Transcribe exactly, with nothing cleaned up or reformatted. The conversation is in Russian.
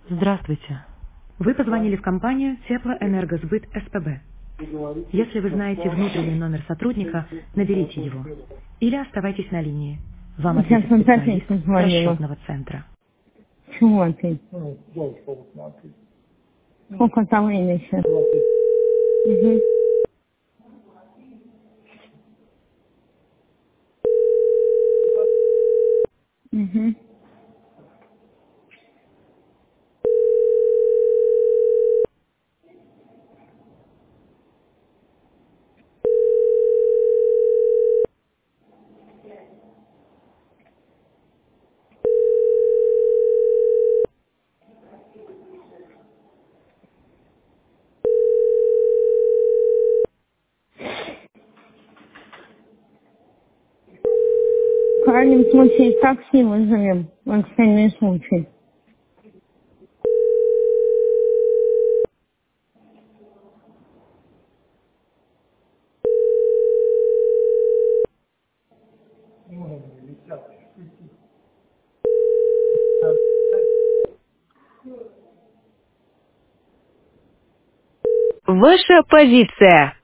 Здравствуйте. Вы позвонили в компанию Теплоэнергосбыт СПБ. Если вы знаете внутренний номер сотрудника, наберите его. Или оставайтесь на линии. Вам Сейчас ответит он специалист пятницу звонила. расчетного центра. Чего ты? Сколько там время сейчас? Угу. Угу. В крайнем случае такси вызовем. В экстренный случай. Ваша позиция.